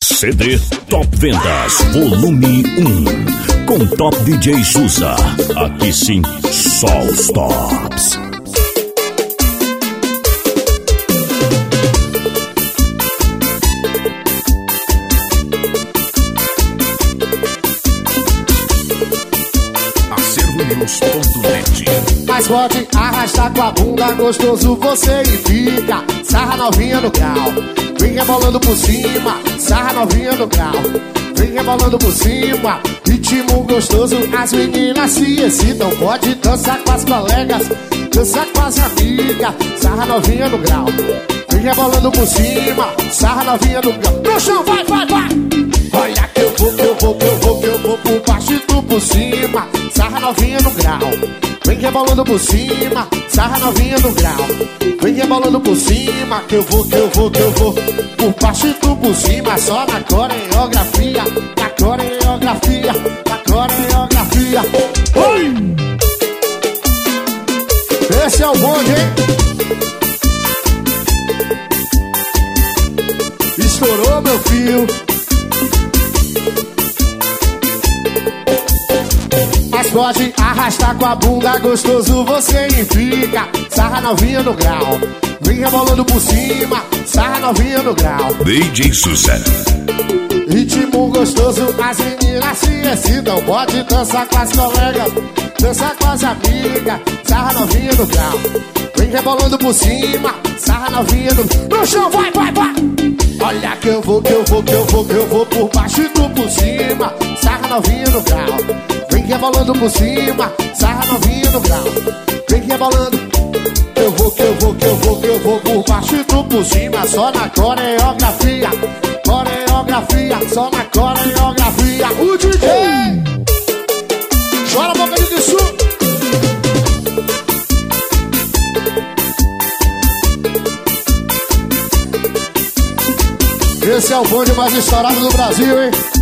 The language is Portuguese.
CD Top Vendas Volume 1 com Top DJ Souza. Aqui sim, só os tops. Mas pode arrastar com a bunda, gostoso você e fica. Sarra novinha no grau, vem rebolando por cima. Sarra novinha no grau, vem rebolando por cima. Ritmo gostoso, as meninas se excitam. Pode dançar com as colegas, dançar com as amigas. Sarra novinha no grau, vem rebolando por cima. Sarra novinha no grau, no chão, vai, vai, vai. Olha que eu vou por baixo e tu por cima. Sarra novinha no grau, vem rebolando por cima. Sarra novinha no grau, vem rebolando por cima. Que eu vou por baixo e tu por cima. Só na coreografia, na coreografia, na coreografia. Oi! Esse é o bonde, hein? Estourou, meu filho. Mas pode arrastar com a bunda, gostoso você fica. Sarra novinha no grau, vem rebolando por cima. Sarra novinha no grau, DJ Souza. ritmo gostoso, as meninas se excitam. Pode dançar com as colegas, dançar com as amigas. Sarra novinha no grau, vem rebolando por cima. Sarra novinha no chão, vai, vai, vai. Olha que eu vou por baixo e tu por cima. Sarra novinha no grau, vem rebolando por cima. Sarra novinha no grau, vem rebolando. Eu vou por baixo e tu por cima. Só na coreografia, coreografia, só na coreografia. O DJ chora boca de sul. Esse é o bonde mais estourado do Brasil, hein?